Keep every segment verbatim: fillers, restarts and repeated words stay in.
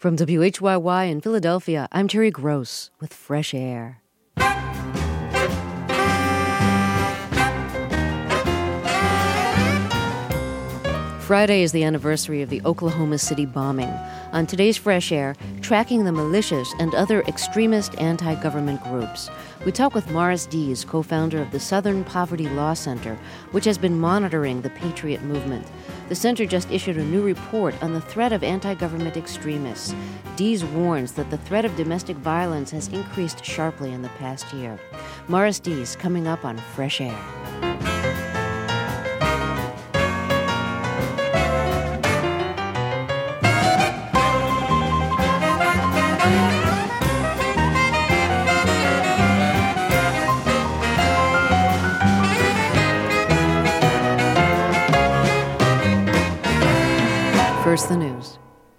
From W H Y Y in Philadelphia, I'm Terry Gross with Fresh Air. Friday is the anniversary of the Oklahoma City bombing. On today's Fresh Air, tracking the militias and other extremist anti-government groups. We talk with Morris Dees, co-founder of the Southern Poverty Law Center, which has been monitoring the Patriot movement. The center just issued a new report on the threat of anti-government extremists. Dees warns that the threat of domestic violence has increased sharply in the past year. Morris Dees coming up on Fresh Air. First, the news.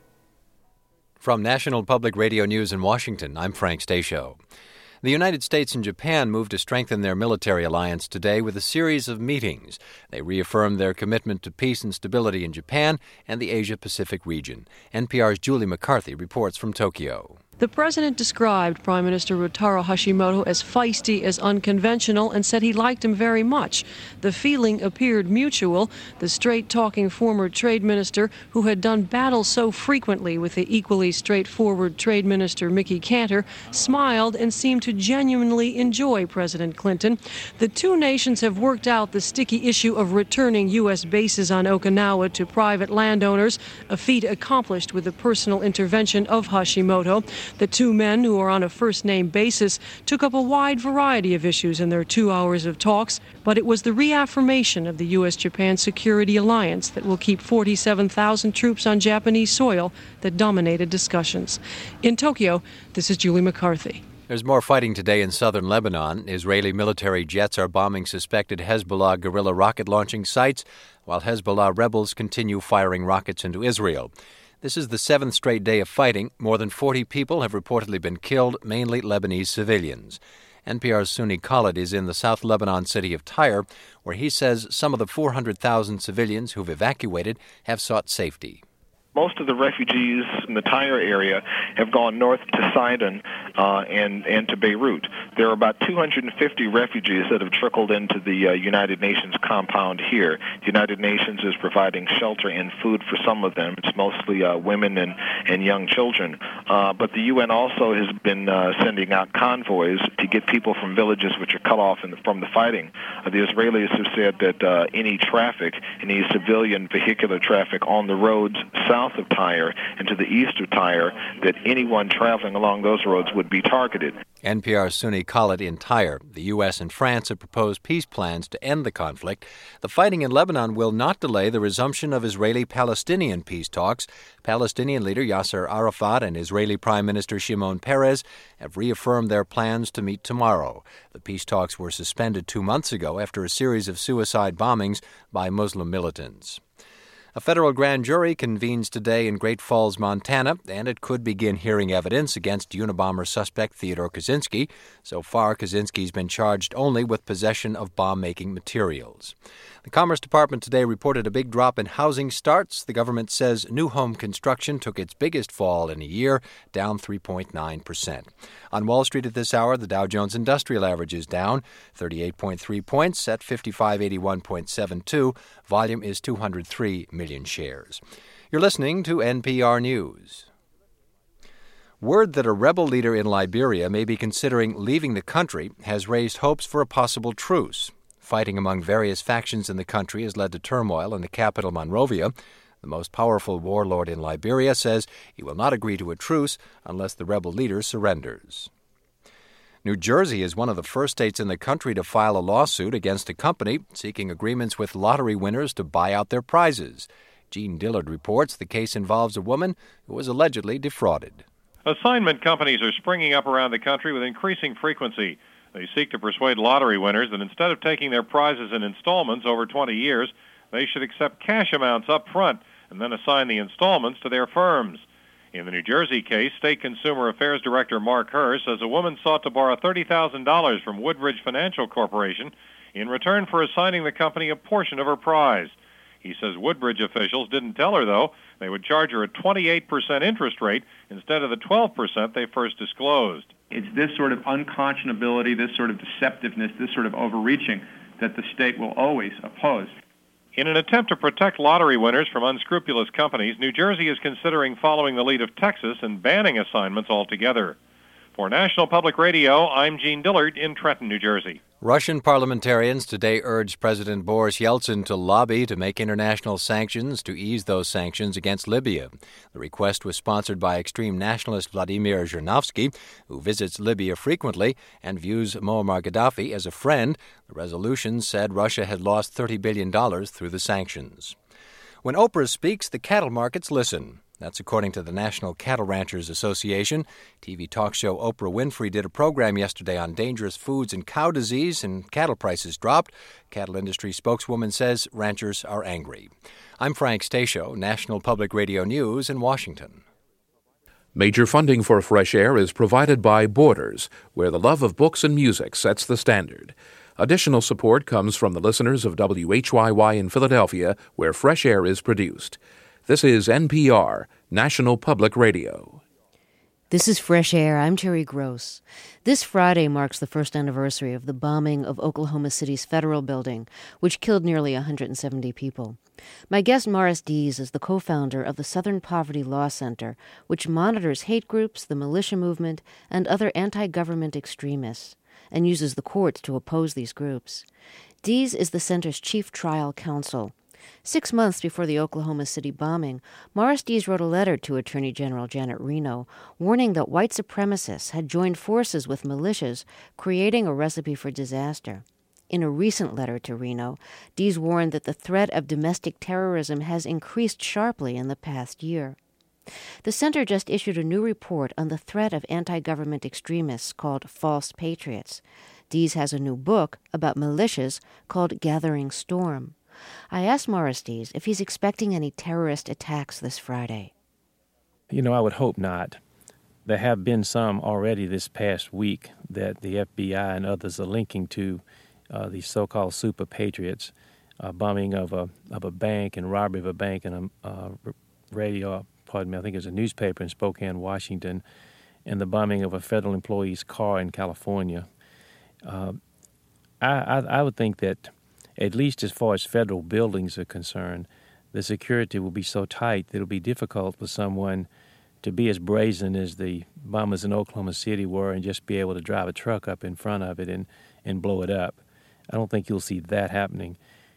From National Public Radio News in Washington, I'm Frank Stasio. The United States and Japan moved to strengthen their military alliance today with a series of meetings. They reaffirmed their commitment to peace and stability in Japan and the Asia-Pacific region. N P R's Julie McCarthy reports from Tokyo. The president described Prime Minister Ryotaro Hashimoto as feisty, as unconventional, and said he liked him very much. The feeling appeared mutual. The straight-talking former trade minister, who had done battle so frequently with the equally straightforward trade minister Mickey Cantor, smiled and seemed to genuinely enjoy President Clinton. The two nations have worked out the sticky issue of returning U S bases on Okinawa to private landowners, a feat accomplished with the personal intervention of Hashimoto. The two men, who are on a first-name basis, took up a wide variety of issues in their two hours of talks, but it was the reaffirmation of the U S Japan security alliance that will keep forty-seven thousand troops on Japanese soil that dominated discussions. In Tokyo, this is Julie McCarthy. There's more fighting today in southern Lebanon. Israeli military jets are bombing suspected Hezbollah guerrilla rocket launching sites, while Hezbollah rebels continue firing rockets into Israel. This is the seventh straight day of fighting. More than forty people have reportedly been killed, mainly Lebanese civilians. N P R's Suni Khalid is in the South Lebanon city of Tyre, where he says some of the four hundred thousand civilians who've evacuated have sought safety. Most of the refugees in the Tyre area have gone north to Sidon uh, and, and to Beirut. There are about two hundred fifty refugees that have trickled into the uh, United Nations compound here. The United Nations is providing shelter and food for some of them. It's mostly uh, women and, and young children. Uh, but the U N also has been uh, sending out convoys to get people from villages which are cut off in the, from the fighting. Uh, the Israelis have said that uh, any traffic, any civilian vehicular traffic on the roads south of Tyre and to the east of Tyre, that anyone traveling along those roads would be targeted. N P R's Suni Khalid in Tyre. The U S and France have proposed peace plans to end the conflict. The fighting in Lebanon will not delay the resumption of Israeli-Palestinian peace talks. Palestinian leader Yasser Arafat and Israeli Prime Minister Shimon Peres have reaffirmed their plans to meet tomorrow. The peace talks were suspended two months ago after a series of suicide bombings by Muslim militants. A federal grand jury convenes today in Great Falls, Montana, and it could begin hearing evidence against Unabomber suspect Theodore Kaczynski. So far, Kaczynski's been charged only with possession of bomb-making materials. The Commerce Department today reported a big drop in housing starts. The government says new home construction took its biggest fall in a year, down three point nine percent. On Wall Street at this hour, the Dow Jones Industrial Average is down thirty-eight point three points at fifty-five eighty-one point seven two. Volume is two hundred three million shares. You're listening to N P R News. Word that a rebel leader in Liberia may be considering leaving the country has raised hopes for a possible truce. Fighting among various factions in the country has led to turmoil in the capital, Monrovia. The most powerful warlord in Liberia says he will not agree to a truce unless the rebel leader surrenders. New Jersey is one of the first states in the country to file a lawsuit against a company seeking agreements with lottery winners to buy out their prizes. Gene Dillard reports the case involves a woman who was allegedly defrauded. Assignment companies are springing up around the country with increasing frequency. They seek to persuade lottery winners that instead of taking their prizes in installments over twenty years, they should accept cash amounts up front and then assign the installments to their firms. In the New Jersey case, State Consumer Affairs Director Mark Herr says a woman sought to borrow thirty thousand dollars from Woodbridge Financial Corporation in return for assigning the company a portion of her prize. He says Woodbridge officials didn't tell her, though, they would charge her a twenty-eight percent interest rate instead of the twelve percent they first disclosed. It's this sort of unconscionability, this sort of deceptiveness, this sort of overreaching that the state will always oppose. In an attempt to protect lottery winners from unscrupulous companies, New Jersey is considering following the lead of Texas and banning assignments altogether. For National Public Radio, I'm Gene Dillard in Trenton, New Jersey. Russian parliamentarians today urged President Boris Yeltsin to lobby to make international sanctions to ease those sanctions against Libya. The request was sponsored by extreme nationalist Vladimir Zhirinovsky, who visits Libya frequently and views Muammar Gaddafi as a friend. The resolution said Russia had lost thirty billion dollars through the sanctions. When Oprah speaks, the cattle markets listen. That's according to the National Cattle Ranchers Association. T V talk show Oprah Winfrey did a program yesterday on dangerous foods and cow disease, and cattle prices dropped. Cattle industry spokeswoman says ranchers are angry. I'm Frank Stasio, National Public Radio News in Washington. Major funding for Fresh Air is provided by Borders, where the love of books and music sets the standard. Additional support comes from the listeners of W H Y Y in Philadelphia, where Fresh Air is produced. This is N P R, National Public Radio. This is Fresh Air. I'm Terry Gross. This Friday marks the first anniversary of the bombing of Oklahoma City's Federal Building, which killed nearly one hundred seventy people. My guest, Morris Dees, is the co-founder of the Southern Poverty Law Center, which monitors hate groups, the militia movement, and other anti-government extremists, and uses the courts to oppose these groups. Dees is the center's chief trial counsel. Six months before the Oklahoma City bombing, Morris Dees wrote a letter to Attorney General Janet Reno, warning that white supremacists had joined forces with militias, creating a recipe for disaster. In a recent letter to Reno, Dees warned that the threat of domestic terrorism has increased sharply in the past year. The center just issued a new report on the threat of anti-government extremists called False Patriots. Dees has a new book about militias called Gathering Storm. I asked Morris Dees if he's expecting any terrorist attacks this Friday. You know, I would hope not. There have been some already this past week that the F B I and others are linking to uh, these so-called super patriots, uh, bombing of a of a bank and robbery of a bank and a uh, radio, pardon me, I think it was a newspaper in Spokane, Washington, and the bombing of a federal employee's car in California. Uh, I, I, I would think that, at least as far as federal buildings are concerned, the security will be so tight that it'll be difficult for someone to be as brazen as the bombers in Oklahoma City were and just be able to drive a truck up in front of it and, and blow it up. I don't think you'll see that happening.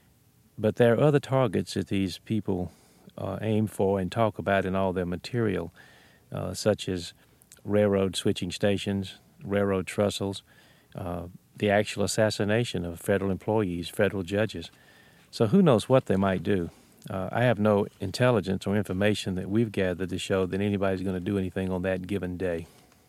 But there are other targets that these people uh, aim for and talk about in all their material, uh, such as railroad switching stations, railroad trestles, uh, the actual assassination of federal employees, federal judges. So who knows what they might do. Uh, I have no intelligence or information that we've gathered to show that anybody's going to do anything on that given day.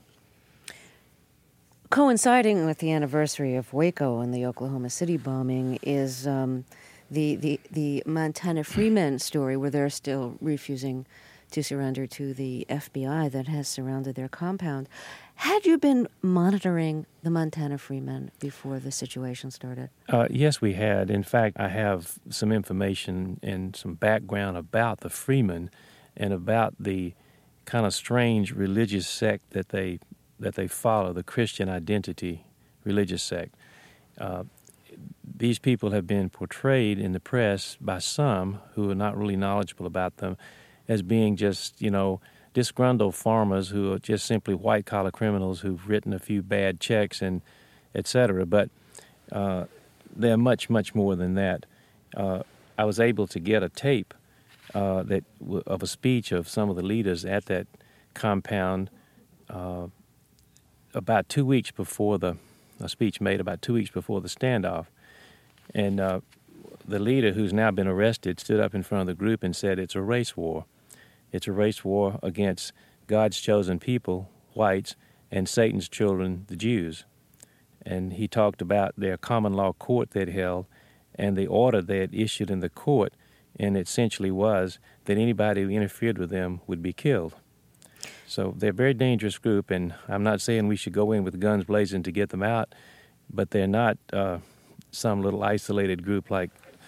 Coinciding with the anniversary of Waco and the Oklahoma City bombing is um, the, the, the Montana Freemen story, where they're still refusing to surrender to the F B I that has surrounded their compound. Had you been monitoring the Montana Freemen before the situation started? Uh, yes, we had. In fact, I have some information and some background about the Freemen and about the kind of strange religious sect that they that they follow, the Christian Identity religious sect. Uh, these people have been portrayed in the press by some who are not really knowledgeable about them as being just, you know, disgruntled farmers who are just simply white-collar criminals who've written a few bad checks and et cetera. But uh, they're much, much more than that. Uh, I was able to get a tape uh, that w- of a speech of some of the leaders at that compound uh, about two weeks before the a speech made about two weeks before the standoff. And uh, the leader, who's now been arrested, stood up in front of the group and said it's a race war. It's a race war against God's chosen people, whites, and Satan's children, the Jews. And he talked about their common law court they'd held and the order they had issued in the court, and it essentially was that anybody who interfered with them would be killed. So they're a very dangerous group, and I'm not saying we should go in with guns blazing to get them out, but they're not uh, some little isolated group like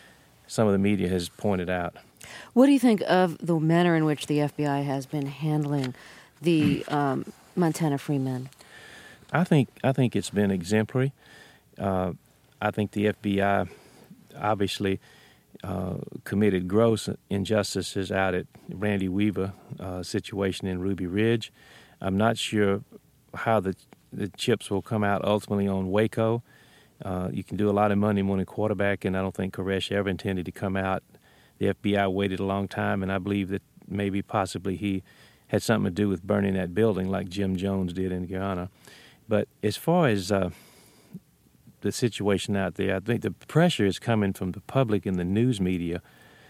some of the media has pointed out. What do you think of the manner in which the F B I has been handling the um, Montana Freemen? I think I think it's been exemplary. Uh, I think the F B I obviously uh, committed gross injustices out at Randy Weaver uh, situation in Ruby Ridge. I'm not sure how the the chips will come out ultimately on Waco. Uh, you can do a lot of money morning quarterback, and I don't think Koresh ever intended to come out. The F B I waited a long time, and I believe that maybe possibly he had something to do with burning that building like Jim Jones did in Guyana. But as far as uh, the situation out there, I think the pressure is coming from the public and the news media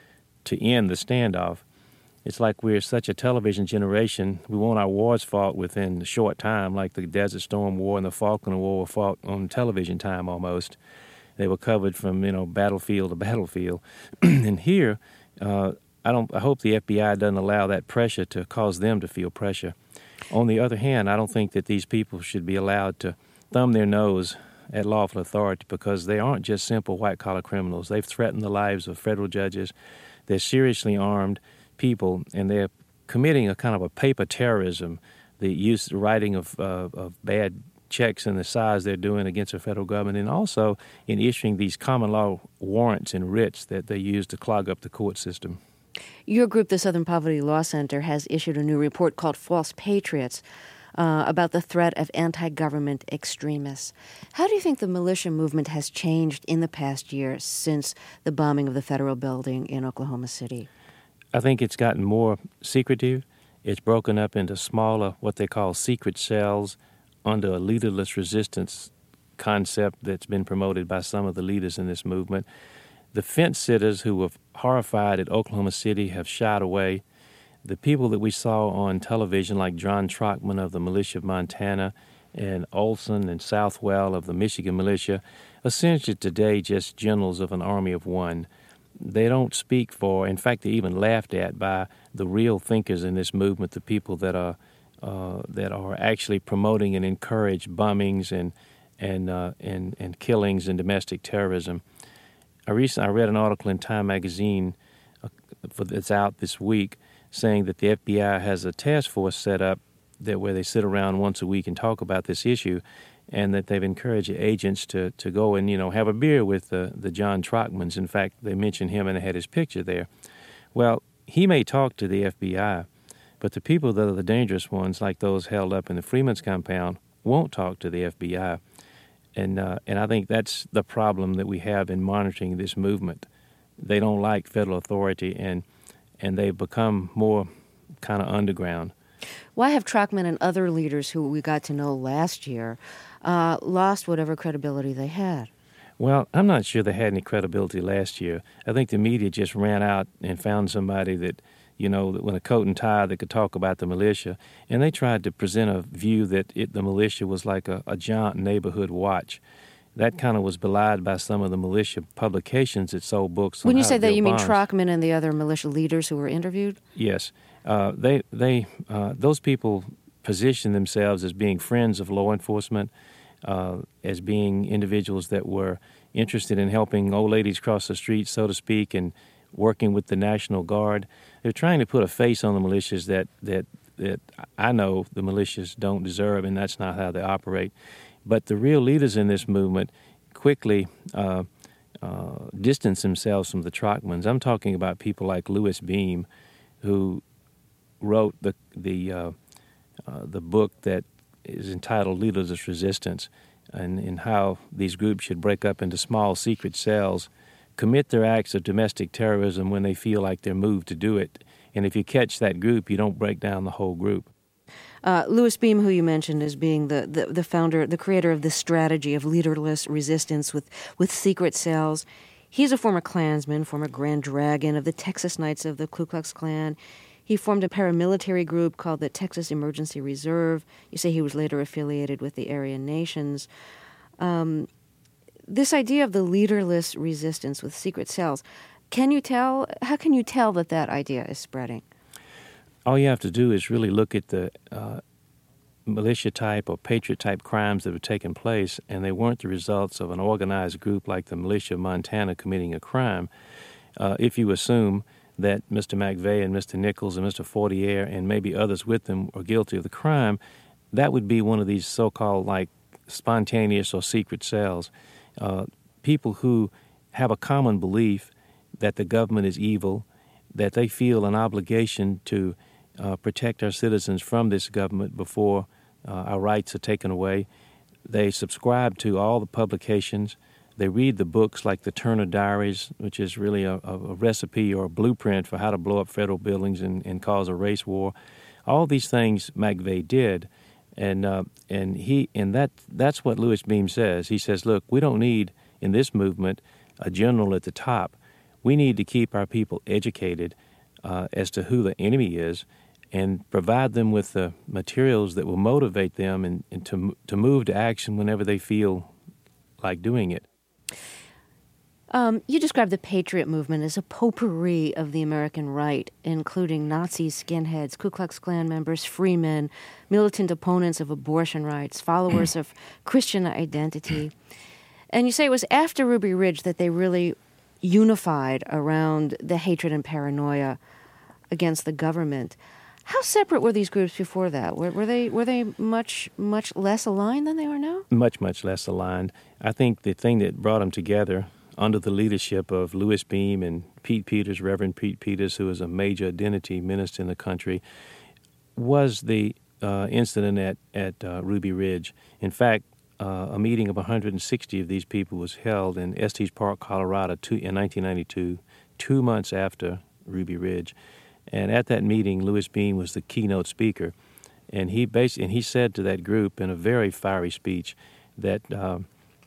to end the standoff. It's like we're such a television generation. We want our wars fought within a short time, like the Desert Storm War and the Falkland War were fought on television time almost. They were covered from, you know, battlefield to battlefield. And here, uh, I don't. I hope the F B I doesn't allow that pressure to cause them to feel pressure. On the other hand, I don't think that these people should be allowed to thumb their nose at lawful authority, because they aren't just simple white-collar criminals. They've threatened the lives of federal judges. They're seriously armed people, and they're committing a kind of a paper terrorism, the use, the writing of, uh, of bad checks and the size they're doing against the federal government, and also in issuing these common law warrants and writs that they use to clog up the court system. Your group, the Southern Poverty Law Center, has issued a new report called False Patriots uh, about the threat of anti-government extremists. How do you think the militia movement has changed in the past year since the bombing of the federal building in Oklahoma City? I think it's gotten more secretive. It's broken up into smaller, what they call secret cells, under a leaderless resistance concept that's been promoted by some of the leaders in this movement. The fence sitters who were horrified at Oklahoma City have shied away. The people that we saw on television, like John Trockman of the Militia of Montana and Olson and Southwell of the Michigan Militia, essentially today just generals of an army of one. They don't speak for, in fact, they're even laughed at by the real thinkers in this movement, the people that are uh, that are actually promoting and encourage bombings and and uh, and and killings and domestic terrorism. I recently I read an article in Time magazine uh, for, that's out this week saying that the F B I has a task force set up that where they sit around once a week and talk about this issue, and that they've encouraged agents to, to go and, you know, have a beer with the, the John Trockmans. In fact, they mentioned him and they had his picture there. Well, he may talk to the F B I, but the people that are the dangerous ones, like those held up in the Freeman's compound, won't talk to the F B I. And uh, and I think that's the problem that we have in monitoring this movement. They don't like federal authority, and and they've become more kind of underground. Why have Trockman and other leaders who we got to know last year uh, lost whatever credibility they had? Well, I'm not sure they had any credibility last year. I think the media just ran out and found somebody that, you know, with a coat and tie that could talk about the militia, and they tried to present a view that it, the militia was like a, a giant neighborhood watch. That kind of was belied by some of the militia publications that sold books. When on you how say to that, build you mean bombs. Trockman and the other militia leaders who were interviewed? Yes. Uh, they, they, uh, those people positioned themselves as being friends of law enforcement, uh, as being individuals that were interested in helping old ladies cross the street, so to speak, and working with the National Guard. They're trying to put a face on the militias that, that, that I know the militias don't deserve, and that's not how they operate. But the real leaders in this movement quickly uh, uh, distance themselves from the Trockmans. I'm talking about people like Louis Beam, who wrote the the uh, uh, the book that is entitled Leaderless Resistance, and, and how these groups should break up into small secret cells, commit their acts of domestic terrorism when they feel like they're moved to do it. And if you catch that group, you don't break down the whole group. Uh, Louis Beam, who you mentioned as being the, the, the founder, the creator of this strategy of leaderless resistance with, with secret cells, he's a former Klansman, former Grand Dragon of the Texas Knights of the Ku Klux Klan. He formed a paramilitary group called the Texas Emergency Reserve. You say he was later affiliated with the Aryan Nations. Um, this idea of the leaderless resistance with secret cells, can you tell, how can you tell that that idea is spreading? All you have to do is really look at the uh, militia-type or patriot-type crimes that have taken place, and they weren't the results of an organized group like the Militia of Montana committing a crime. uh, if you assume that Mister McVeigh and Mister Nichols and Mister Fortier and maybe others with them are guilty of the crime, that would be one of these so-called like spontaneous or secret cells. Uh, people who have a common belief that the government is evil, that they feel an obligation to uh, protect our citizens from this government before uh, our rights are taken away. They subscribe to all the publications. They read the books like the Turner Diaries, which is really a, a recipe or a blueprint for how to blow up federal buildings and, and cause a race war. All these things McVeigh did, and uh, and he and that that's what Louis Beam says. He says, look, we don't need in this movement a general at the top. We need to keep our people educated uh, as to who the enemy is, and provide them with the materials that will motivate them and, and to to move to action whenever they feel like doing it. Um, you describe the Patriot movement as a potpourri of the American right, including Nazis, skinheads, Ku Klux Klan members, freemen, militant opponents of abortion rights, followers of Christian identity. And you say it was after Ruby Ridge that they really unified around the hatred and paranoia against the government. How separate were these groups before that? Were, were they were they much much less aligned than they are now? Much much less aligned. I think the thing that brought them together, under the leadership of Louis Beam and Pete Peters, Reverend Pete Peters, who is a major identity minister in the country, was the uh, incident at at uh, Ruby Ridge. In fact, uh, a meeting of one hundred sixty of these people was held in Estes Park, Colorado, two, in nineteen ninety-two, two months after Ruby Ridge. And at that meeting, Louis Beam was the keynote speaker, and he basically and he said to that group in a very fiery speech that uh,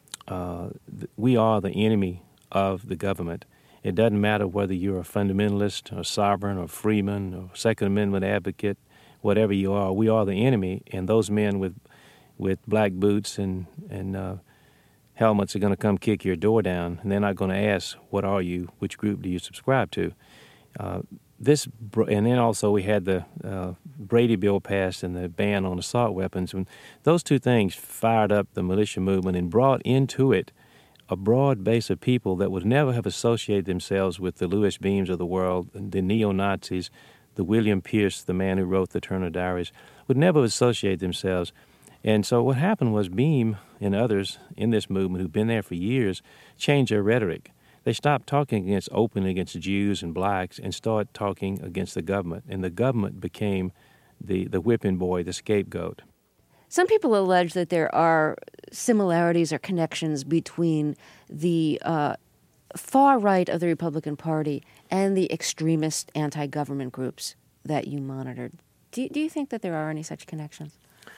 uh, th- we are the enemy of the government. It doesn't matter whether you're a fundamentalist or sovereign or freeman or Second Amendment advocate, whatever you are, we are the enemy. And those men with with black boots and and uh, helmets are going to come kick your door down, and they're not going to ask, "What are you? Which group do you subscribe to?" Uh, This and then also we had the uh, Brady bill passed and the ban on assault weapons. When those two things fired up the militia movement and brought into it a broad base of people that would never have associated themselves with the Louis Beams of the world, the neo-Nazis, the William Pierce, the man who wrote the Turner Diaries, would never associate themselves. And so what happened was Beam and others in this movement who've been there for years changed their rhetoric. They stopped talking against openly against Jews and blacks and started talking against the government. And the government became the, the whipping boy, the scapegoat. Some people allege that there are similarities or connections between the uh, far right of the Republican Party and the extremist anti-government groups that you monitored. Do you, do you think that there are any such connections?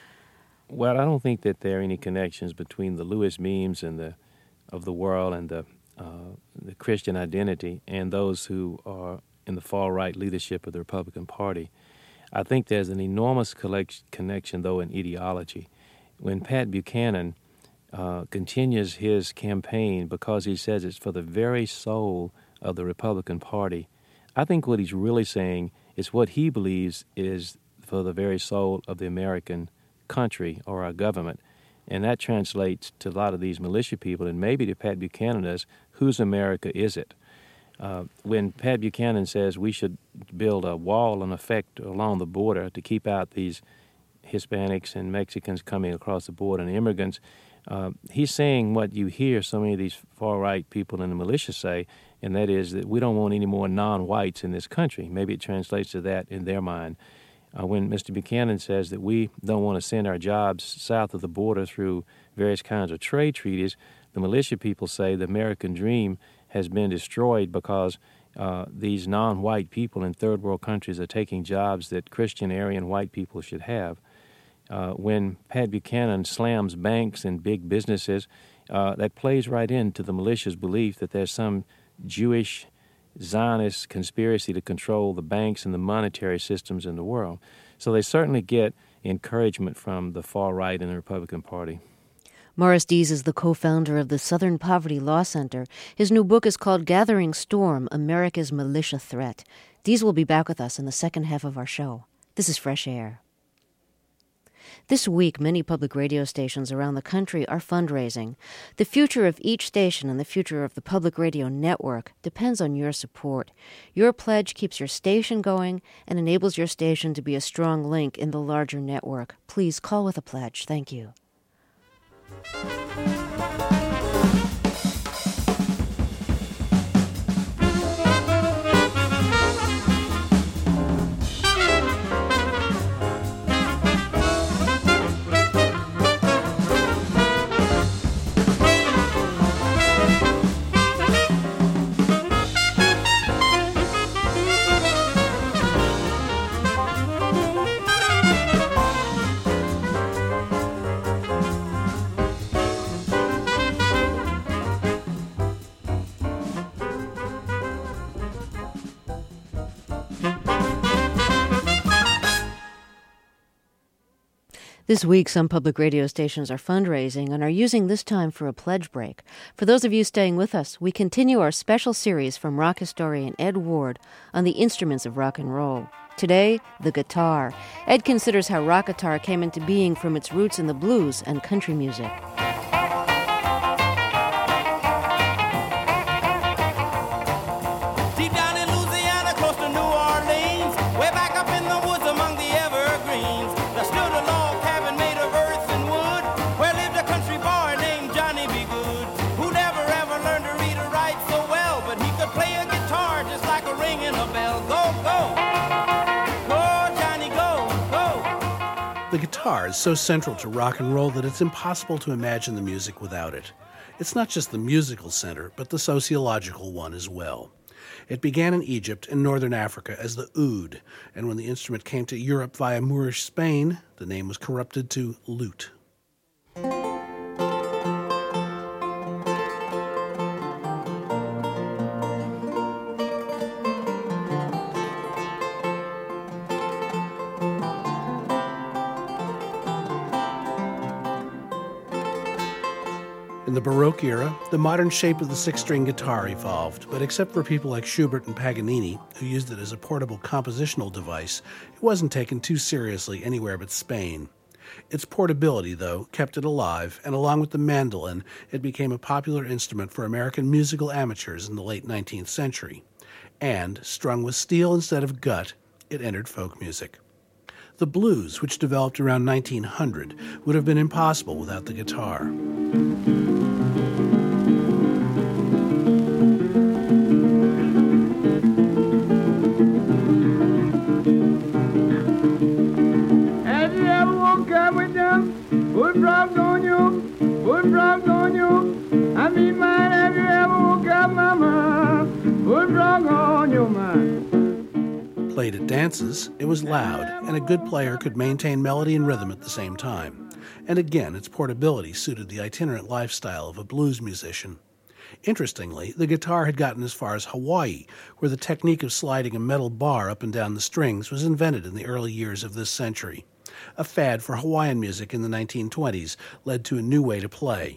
Well, I don't think that there are any connections between the Louis Beams and the of the world and the Uh, the Christian identity and those who are in the far-right leadership of the Republican Party. I think there's an enormous collect- connection, though, in ideology. When Pat Buchanan uh, continues his campaign because he says it's for the very soul of the Republican Party, I think what he's really saying is what he believes is for the very soul of the American country or our government. And that translates to a lot of these militia people, and maybe to Pat Buchanan as, whose America is it? Uh, when Pat Buchanan says we should build a wall in effect along the border to keep out these Hispanics and Mexicans coming across the border and immigrants, uh, he's saying what you hear so many of these far-right people in the militia say, and that is that we don't want any more non-whites in this country. Maybe it translates to that in their mind. Uh, when Mister Buchanan says that we don't want to send our jobs south of the border through various kinds of trade treaties, the militia people say the American dream has been destroyed because uh, these non-white people in third world countries are taking jobs that Christian, Aryan white people should have. Uh, when Pat Buchanan slams banks and big businesses, uh, that plays right into the militia's belief that there's some Jewish Zionist conspiracy to control the banks and the monetary systems in the world. So they certainly get encouragement from the far right in the Republican Party. Morris Dees is the co-founder of the Southern Poverty Law Center. His new book is called Gathering Storm, America's Militia Threat. Dees will be back with us in the second half of our show. This is Fresh Air. This week, many public radio stations around the country are fundraising. The future of each station and the future of the public radio network depends on your support. Your pledge keeps your station going and enables your station to be a strong link in the larger network. Please call with a pledge. Thank you. This week, some public radio stations are fundraising and are using this time for a pledge break. For those of you staying with us, we continue our special series from rock historian Ed Ward on the instruments of rock and roll. Today, the guitar. Ed considers how rock guitar came into being from its roots in the blues and country music. The guitar is so central to rock and roll that it's impossible to imagine the music without it. It's not just the musical center, but the sociological one as well. It began in Egypt and northern Africa as the oud, and when the instrument came to Europe via Moorish Spain, the name was corrupted to lute. In the Baroque era, the modern shape of the six-string guitar evolved, but except for people like Schubert and Paganini, who used it as a portable compositional device, it wasn't taken too seriously anywhere but Spain. Its portability, though, kept it alive, and along with the mandolin, it became a popular instrument for American musical amateurs in the late nineteenth century. And, strung with steel instead of gut, it entered folk music. The blues, which developed around nineteen hundred, would have been impossible without the guitar. Put drops on you, put drops on you. I mean, mine, have you ever woke up, mama? Put drops on your mind. Played at dances, it was loud, and a good player could maintain melody and rhythm at the same time. And again, its portability suited the itinerant lifestyle of a blues musician. Interestingly, the guitar had gotten as far as Hawaii, where the technique of sliding a metal bar up and down the strings was invented in the early years of this century. A fad for Hawaiian music in the nineteen twenties led to a new way to play.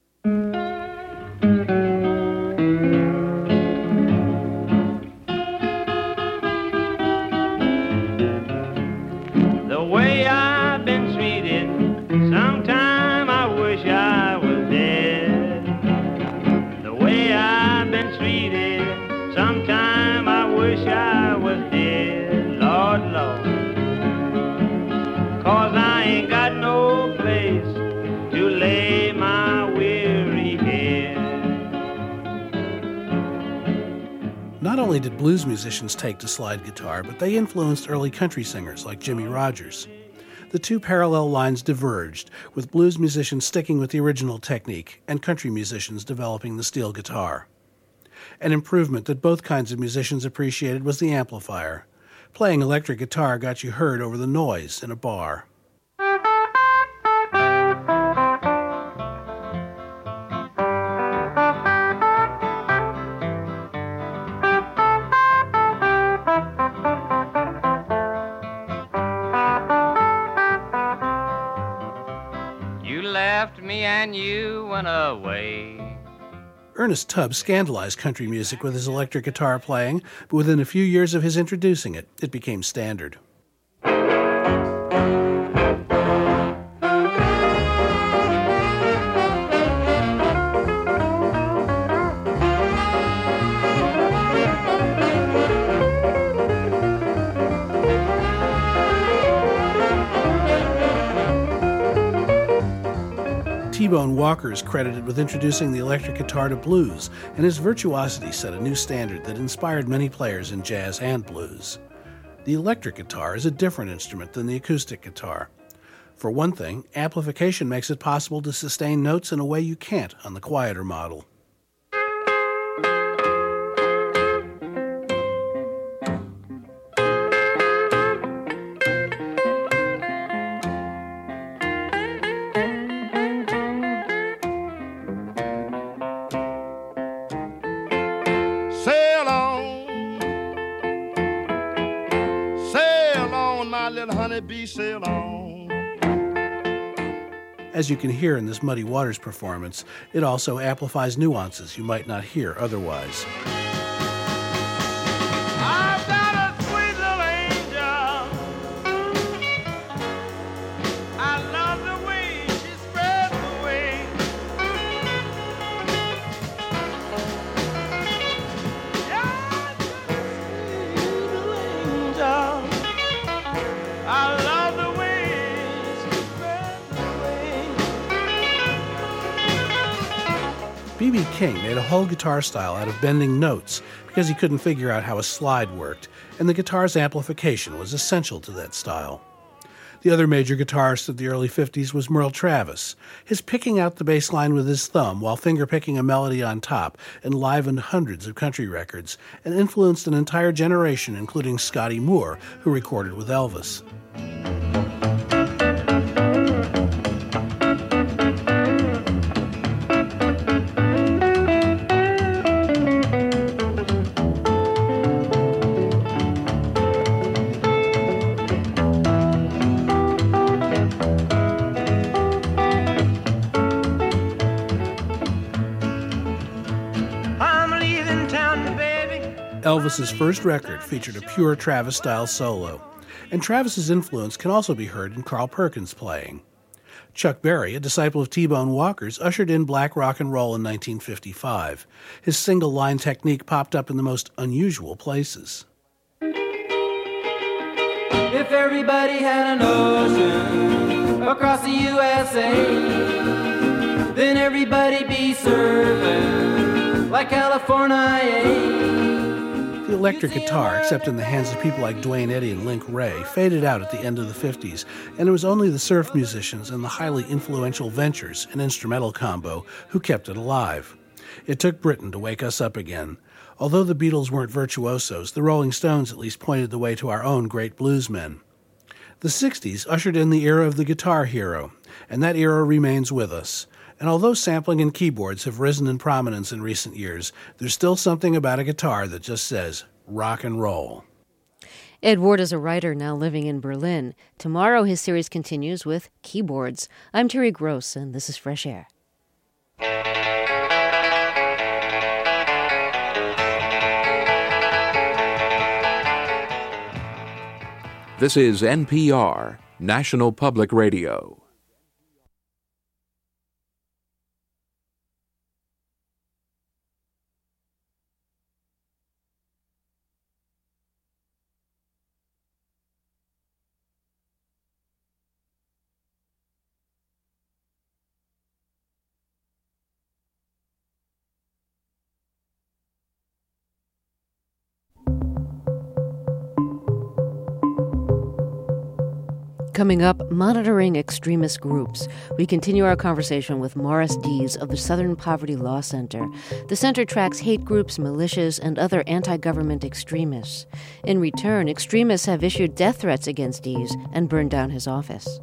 The way I've been treated, sometime I wish I was dead. The way I've been treated, sometime I wish I was dead. Lord, Lord. 'Cause I ain't got no place to lay my weary head. Not only did blues musicians take to slide guitar, but they influenced early country singers like Jimmie Rodgers. The two parallel lines diverged, with blues musicians sticking with the original technique and country musicians developing the steel guitar. An improvement that both kinds of musicians appreciated was the amplifier. Playing electric guitar got you heard over the noise in a bar. You left me and you went away. Ernest Tubb scandalized country music with his electric guitar playing, but within a few years of his introducing it, it became standard. T-Bone Walker is credited with introducing the electric guitar to blues, and his virtuosity set a new standard that inspired many players in jazz and blues. The electric guitar is a different instrument than the acoustic guitar. For one thing, amplification makes it possible to sustain notes in a way you can't on the quieter model. Sail on, sail on, my little honeybee, sail on. As you can hear in this Muddy Waters performance, it also amplifies nuances you might not hear otherwise. I've got a sweet little angel. I love the way she spreads her wings. Yeah, I've got a sweet little angel. I love the way she spreads her wings. B B King made a whole guitar style out of bending notes because he couldn't figure out how a slide worked, and the guitar's amplification was essential to that style. The other major guitarist of the early fifties was Merle Travis. His picking out the bass line with his thumb while finger-picking a melody on top enlivened hundreds of country records and influenced an entire generation, including Scotty Moore, who recorded with Elvis. I'm leaving town, baby. Elvis's first record featured a pure Travis-style solo, and Travis's influence can also be heard in Carl Perkins' playing. Chuck Berry, a disciple of T-Bone Walker's, ushered in black rock and roll in nineteen fifty-five. His single-line technique popped up in the most unusual places. If everybody had an ocean across the U S A, then everybody'd be surfing like California. The electric guitar, except in the hands of people like Duane Eddy and Link Wray, faded out at the end of the fifties, and it was only the surf musicians and the highly influential Ventures, an instrumental combo, who kept it alive. It took Britain to wake us up again. Although the Beatles weren't virtuosos, the Rolling Stones at least pointed the way to our own great bluesmen. The sixties ushered in the era of the guitar hero, and that era remains with us. And although sampling and keyboards have risen in prominence in recent years, there's still something about a guitar that just says, rock and roll. Ed Ward is a writer now living in Berlin. Tomorrow his series continues with keyboards. I'm Terry Gross, and this is Fresh Air. This is N P R, National Public Radio. Coming up, monitoring extremist groups. We continue our conversation with Morris Dees of the Southern Poverty Law Center. The center tracks hate groups, militias, and other anti-government extremists. In return, extremists have issued death threats against Dees and burned down his office.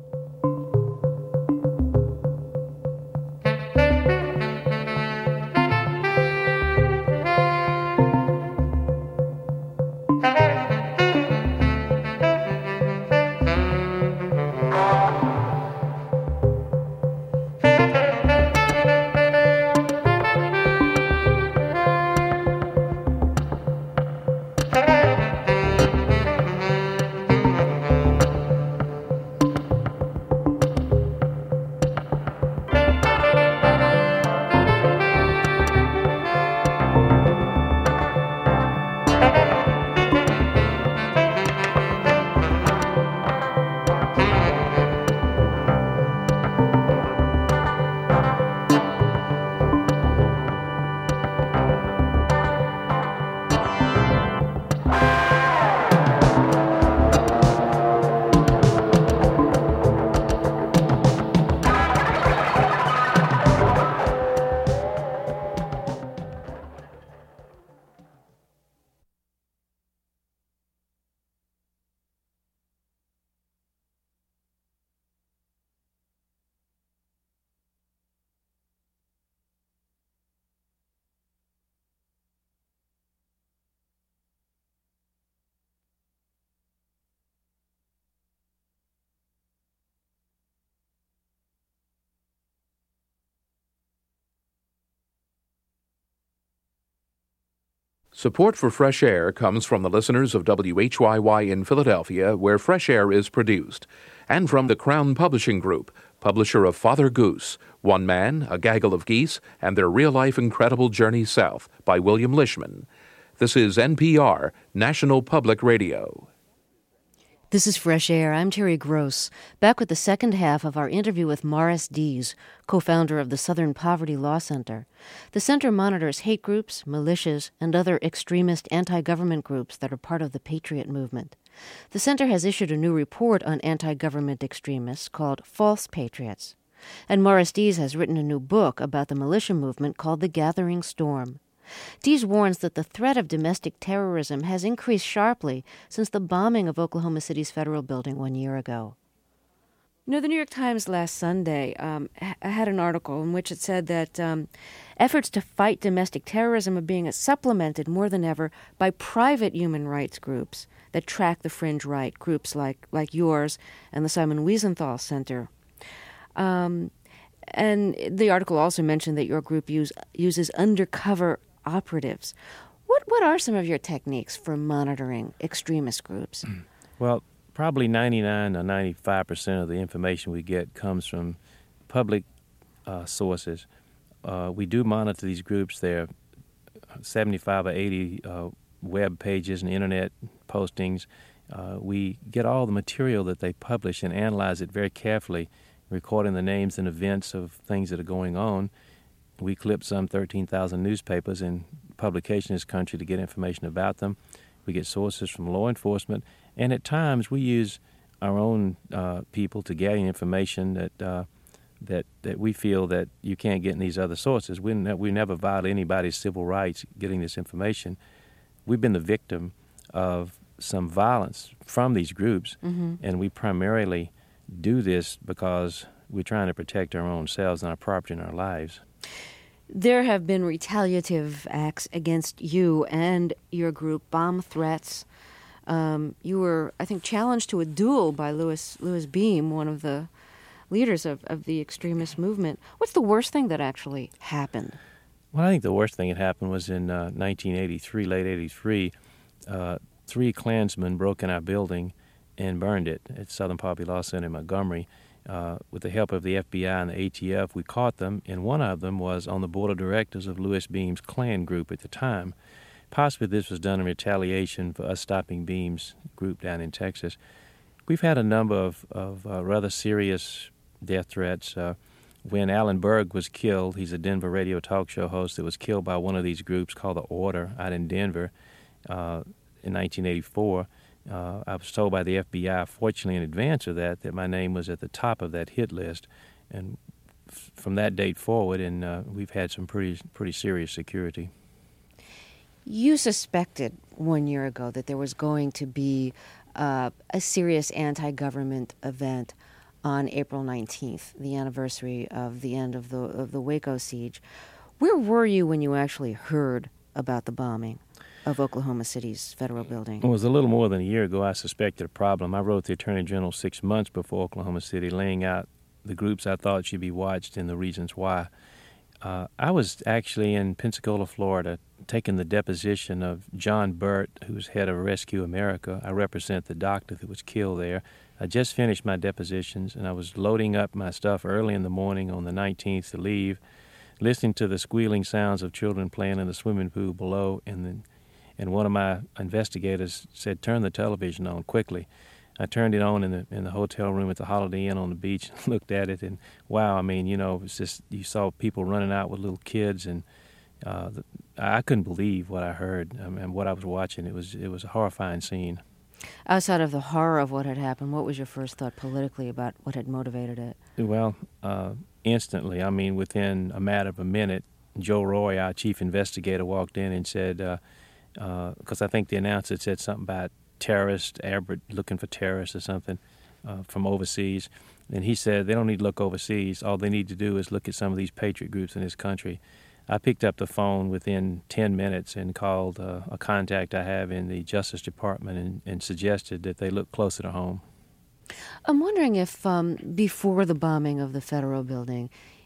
Support for Fresh Air comes from the listeners of W H Y Y in Philadelphia, where Fresh Air is produced, and from the Crown Publishing Group, publisher of Father Goose, One Man, A Gaggle of Geese, and Their Real-Life Incredible Journey South by William Lishman. This is N P R, National Public Radio. This is Fresh Air. I'm Terry Gross, back with the second half of our interview with Morris Dees, co-founder of the Southern Poverty Law Center. The center monitors hate groups, militias, and other extremist anti-government groups that are part of the Patriot movement. The center has issued a new report on anti-government extremists called False Patriots. And Morris Dees has written a new book about the militia movement called The Gathering Storm. Dees warns that the threat of domestic terrorism has increased sharply since the bombing of Oklahoma City's federal building one year ago. You know, the New York Times last Sunday um, ha- had an article in which it said that um, efforts to fight domestic terrorism are being supplemented more than ever by private human rights groups that track the fringe right, groups like, like yours and the Simon Wiesenthal Center. Um, and the article also mentioned that your group use, uses undercover operatives. What what are some of your techniques for monitoring extremist groups? Well, probably ninety-nine or ninety-five percent of the information we get comes from public uh, sources. Uh, we do monitor these groups. There are seventy-five or eighty uh, web pages and internet postings. Uh, we get all the material that they publish and analyze it very carefully, recording the names and events of things that are going on. We clip some thirteen thousand newspapers in publication in this country to get information about them. We get sources from law enforcement, and at times we use our own uh, people to gather information that uh, that that we feel that you can't get in these other sources. We, ne- we never violate anybody's civil rights getting this information. We've been the victim of some violence from these groups, mm-hmm. and we primarily do this because we're trying to protect our own selves and our property and our lives. There have been retaliative acts against you and your group, bomb threats. Um, you were, I think, challenged to a duel by Louis Louis Beam, one of the leaders of, of the extremist movement. What's the worst thing that actually happened? Well, I think the worst thing that happened was in uh, nineteen eighty-three, late eighty-three. Uh, three Klansmen broke in our building and burned it at Southern Poverty Law Center in Montgomery. Uh, with the help of the F B I and the A T F, we caught them, and one of them was on the board of directors of Louis Beam's Klan group at the time. Possibly this was done in retaliation for us stopping Beam's group down in Texas. We've had a number of, of uh, rather serious death threats. Uh, when Alan Berg was killed, he's a Denver radio talk show host that was killed by one of these groups called The Order out in Denver uh, in nineteen eighty-four. Uh, I was told by the F B I, fortunately in advance of that, that my name was at the top of that hit list. And f- from that date forward, and uh, we've had some pretty pretty serious security. You suspected one year ago that there was going to be uh, a serious anti-government event on April nineteenth, the anniversary of the end of the of the Waco siege. Where were you when you actually heard about the bombing of Oklahoma City's federal building? It was a little more than a year ago I suspected a problem. I wrote the Attorney General six months before Oklahoma City, laying out the groups I thought should be watched and the reasons why. Uh, I was actually in Pensacola, Florida, taking the deposition of John Burt, who's head of Rescue America. I represent the doctor that was killed there. I just finished my depositions, and I was loading up my stuff early in the morning on the nineteenth to leave, listening to the squealing sounds of children playing in the swimming pool below, and then And one of my investigators said, "Turn the television on quickly." I turned it on in the in the hotel room at the Holiday Inn on the beach and looked at it, and wow, I mean, you know, it was just, you saw people running out with little kids, and uh, the, I couldn't believe what I heard um, and what I was watching. It was it was a horrifying scene. Outside of the horror of what had happened, what was your first thought politically about what had motivated it? Well, uh, instantly, I mean, within a matter of a minute, Joe Roy, our chief investigator, walked in and said, uh, because uh, I think the announcer said something about terrorists, looking for terrorists or something uh, from overseas. And he said they don't need to look overseas. All they need to do is look at some of these patriot groups in this country. I picked up the phone within ten minutes and called uh, a contact I have in the Justice Department and, and suggested that they look closer to home. I'm wondering if um, before the bombing of the federal building,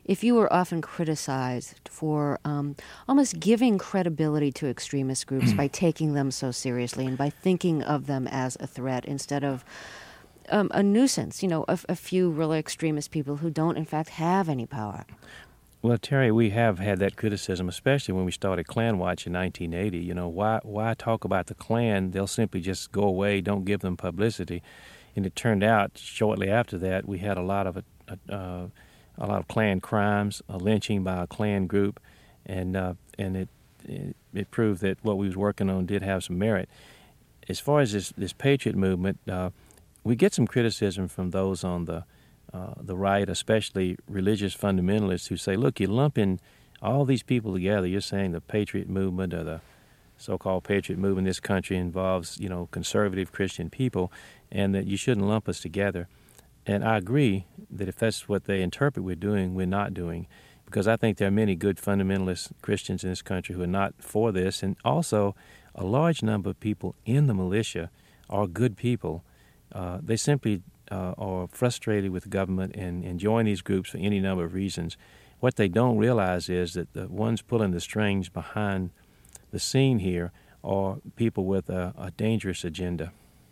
if you were often criticized for um, almost giving credibility to extremist groups by taking them so seriously and by thinking of them as a threat instead of um, a nuisance, you know, a, a few really extremist people who don't, in fact, have any power. Well, Terry, we have had that criticism, especially when we started Klan Watch in nineteen eighty. You know, why why talk about the Klan? They'll simply just go away, don't give them publicity. And it turned out, shortly after that, we had a lot of uh, a lot of Klan crimes, a lynching by a Klan group, and uh, and it, it it proved that what we was working on did have some merit. As far as this this Patriot movement, uh, we get some criticism from those on the uh, the right, especially religious fundamentalists, who say, "Look, you're lumping all these people together. You're saying the Patriot movement or the so-called Patriot movement in this country involves, you know, conservative Christian people, and that you shouldn't lump us together." And I agree that if that's what they interpret we're doing, we're not doing, because I think there are many good fundamentalist Christians in this country who are not for this, and also a large number of people in the militia are good people. Uh, they simply uh, are frustrated with the government and, and join these groups for any number of reasons. What they don't realize is that the ones pulling the strings behind the scene here are people with a, a dangerous agenda.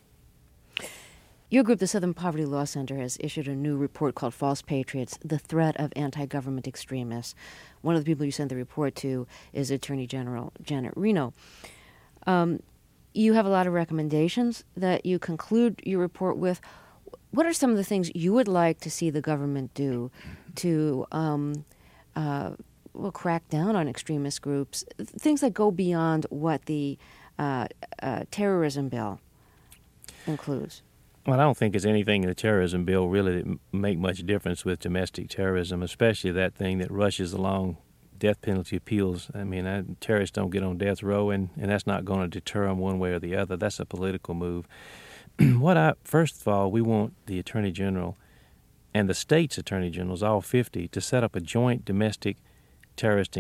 Your group, the Southern Poverty Law Center, has issued a new report called False Patriots, The Threat of Anti-Government Extremists. One of the people you sent the report to is Attorney General Janet Reno. Um, you have a lot of recommendations that you conclude your report with. What are some of the things you would like to see the government do to um, uh, well, crack down on extremist groups, things that go beyond what the uh, uh, terrorism bill includes? Well, I don't think there's anything in the terrorism bill really that make much difference with domestic terrorism, especially that thing that rushes along death penalty appeals. I mean, I, terrorists don't get on death row, and, and that's not going to deter them one way or the other. That's a political move. What I First of all, we want the Attorney General and the state's Attorney Generals, all fifty, to set up a joint domestic terrorist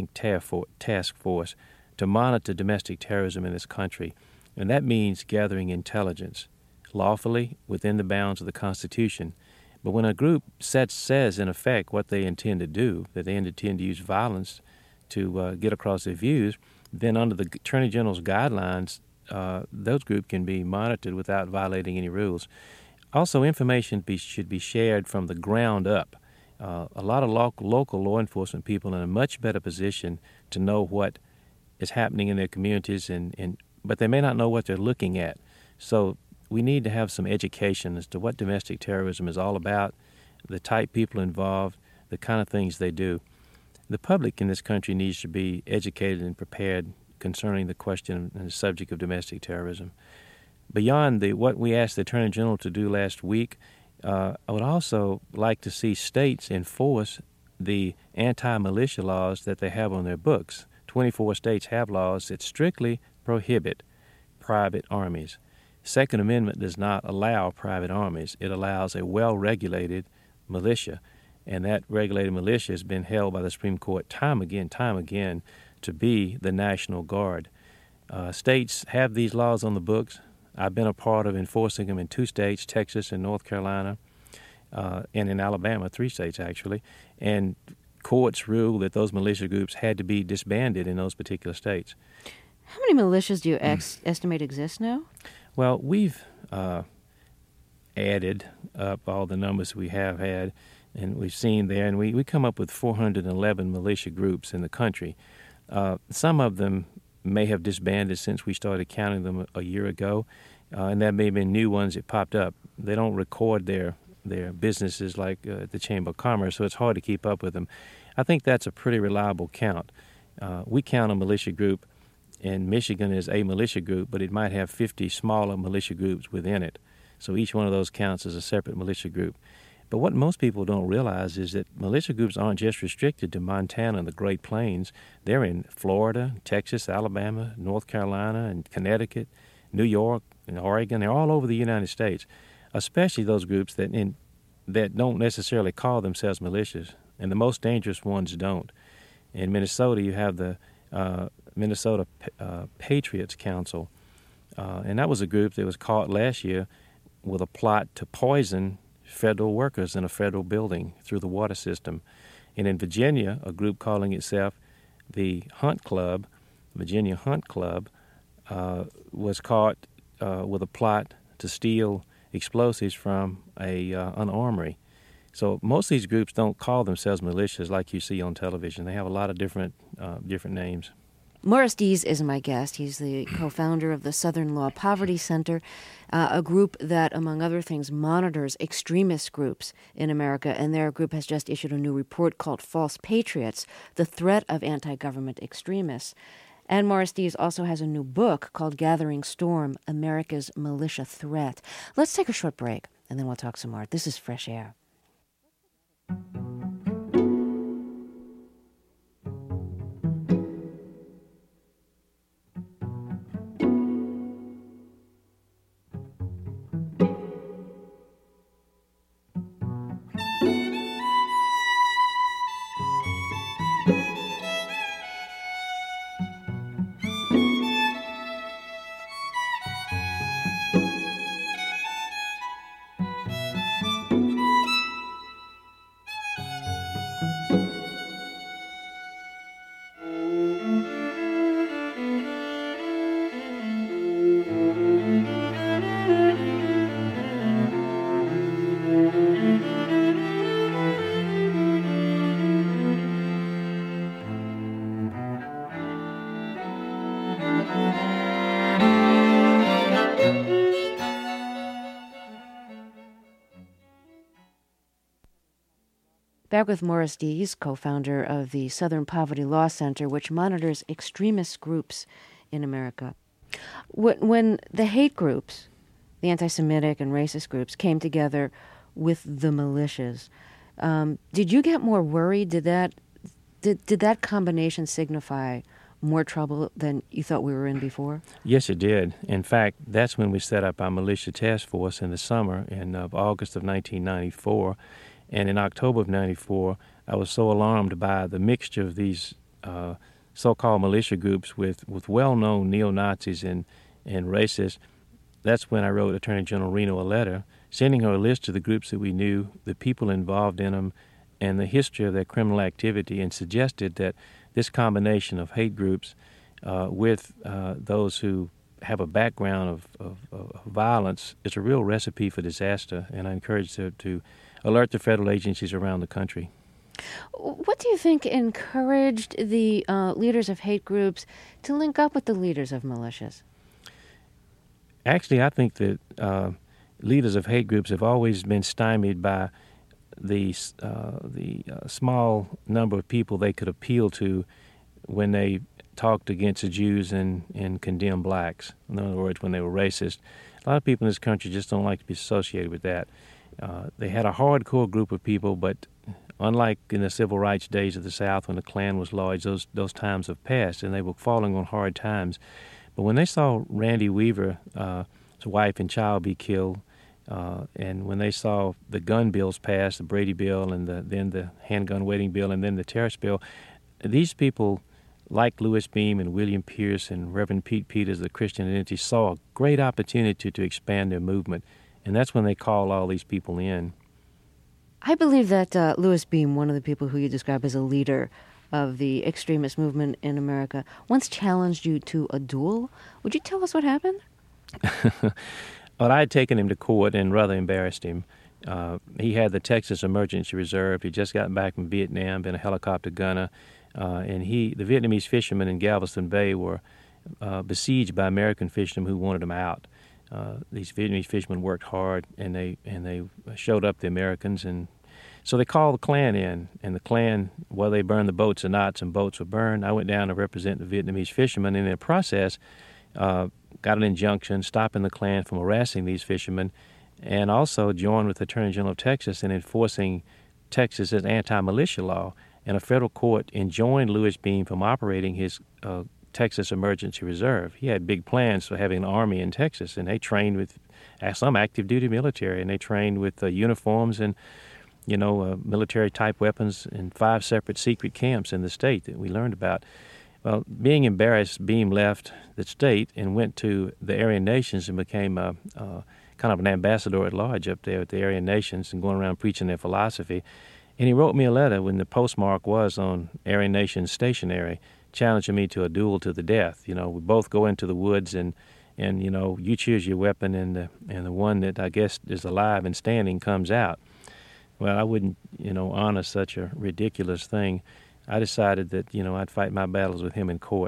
task force to monitor domestic terrorism in this country. And that means gathering intelligence lawfully within the bounds of the Constitution. But when a group sets, says, in effect, what they intend to do, that they intend to use violence to uh, get across their views, then under the Attorney General's guidelines, uh, those groups can be monitored without violating any rules. Also, information be, should be shared from the ground up. Uh, a lot of lo- local law enforcement people are in a much better position to know what is happening in their communities, and, and but they may not know what they're looking at. So we need to have some education as to what domestic terrorism is all about, the type people involved, the kind of things they do. The public in this country needs to be educated and prepared concerning the question and the subject of domestic terrorism. Beyond the what we asked the Attorney General to do last week, uh, I would also like to see states enforce the anti-militia laws that they have on their books. twenty-four states have laws that strictly prohibit private armies. Second Amendment does not allow private armies. It allows a well-regulated militia, and that regulated militia has been held by the Supreme Court time again, time again, to be the National Guard. Uh, states have these laws on the books. I've been a part of enforcing them in two states, Texas and North Carolina, uh, and in Alabama, three states actually, and courts ruled that those militia groups had to be disbanded in those particular states. How many militias do you ex- estimate exist now? Well, we've uh, added up all the numbers we have had, and we've seen there, and we, we come up with four hundred eleven militia groups in the country. Uh, some of them may have disbanded since we started counting them a, a year ago, uh, and there may have been new ones that popped up. They don't record their, their businesses like uh, the Chamber of Commerce, so it's hard to keep up with them. I think that's a pretty reliable count. Uh, we count a militia group in Michigan as a militia group, but it might have fifty smaller militia groups within it. So each one of those counts as a separate militia group. But what most people don't realize is that militia groups aren't just restricted to Montana and the Great Plains. They're in Florida, Texas, Alabama, North Carolina, and Connecticut, New York, and Oregon. They're all over the United States, especially those groups that in, that don't necessarily call themselves militias, and the most dangerous ones don't. In Minnesota, you have the uh, Minnesota uh, Patriots Council, uh, and that was a group that was caught last year with a plot to poison federal workers in a federal building through the water system. And in Virginia, a group calling itself the Hunt Club, Virginia Hunt Club, uh, was caught uh, with a plot to steal explosives from a uh, an armory. So most of these groups don't call themselves militias like you see on television. They have a lot of different uh, different names. Morris Dees is my guest. He's the co-founder of the Southern Law Poverty Center, uh, a group that, among other things, monitors extremist groups in America. And their group has just issued a new report called False Patriots, The Threat of Anti-Government Extremists. And Morris Dees also has a new book called Gathering Storm, America's Militia Threat. Let's take a short break, and then we'll talk some more. This is Fresh Air. Back with Morris Dees, co-founder of the Southern Poverty Law Center, which monitors extremist groups in America. When the hate groups, the anti-Semitic and racist groups, came together with the militias, um, did you get more worried? Did that did, did that combination signify more trouble than you thought we were in before? Yes, it did. In fact, that's when we set up our militia task force in the summer in uh, August of nineteen ninety-four. And in October of ninety-four, I was so alarmed by the mixture of these uh, so-called militia groups with, with well-known neo-Nazis and, and racists. That's when I wrote Attorney General Reno a letter, sending her a list of the groups that we knew, the people involved in them, and the history of their criminal activity, and suggested that this combination of hate groups uh, with uh, those who have a background of, of, of violence is a real recipe for disaster, and I encourage her to alert the federal agencies around the country. What do you think encouraged the uh, leaders of hate groups to link up with the leaders of militias? Actually, I think that uh, leaders of hate groups have always been stymied by the uh, the uh, small number of people they could appeal to when they talked against the Jews and, and condemned blacks. In other words, when they were racist. A lot of people in this country just don't like to be associated with that. Uh, they had a hardcore group of people, but unlike in the civil rights days of the South when the Klan was large, those those times have passed, and they were falling on hard times. But when they saw Randy Weaver, uh, his wife and child be killed, uh, and when they saw the gun bills pass, the Brady bill, and the, then the handgun waiting bill, and then the terrorist bill, these people, like Louis Beam and William Pierce and Reverend Pete Peters, the Christian Identity, saw a great opportunity to expand their movement. And that's when they call all these people in. I believe that uh, Louis Beam, one of the people who you describe as a leader of the extremist movement in America, once challenged you to a duel. Would you tell us what happened? Well, I had taken him to court and rather embarrassed him. Uh, he had the Texas Emergency Reserve. He'd just gotten back from Vietnam, been a helicopter gunner. Uh, and he, the Vietnamese fishermen in Galveston Bay were uh, besieged by American fishermen who wanted them out. Uh, these Vietnamese fishermen worked hard, and they and they showed up the Americans, and so they called the Klan in. And the Klan, whether they burned the boats or not, some boats were burned. I went down to represent the Vietnamese fishermen, and in the process, uh, got an injunction stopping the Klan from harassing these fishermen, and also joined with the Attorney General of Texas in enforcing Texas's anti-militia law. And a federal court enjoined Louis Beam from operating his uh, Texas Emergency Reserve. He had big plans for having an army in Texas, and they trained with some active duty military, and they trained with uh, uniforms and, you know, uh, military type weapons in five separate secret camps in the state that we learned about. Well, being embarrassed, Beam left the state and went to the Aryan Nations and became a, a kind of an ambassador at large up there at the Aryan Nations and going around preaching their philosophy. And he wrote me a letter when the postmark was on Aryan Nation stationery, challenging me to a duel to the death. You know, we both go into the woods and, and you know, you choose your weapon, and the, and the one that I guess is alive and standing comes out. Well, I wouldn't, you know, honor such a ridiculous thing. I decided that, you know, I'd fight my battles with him in court.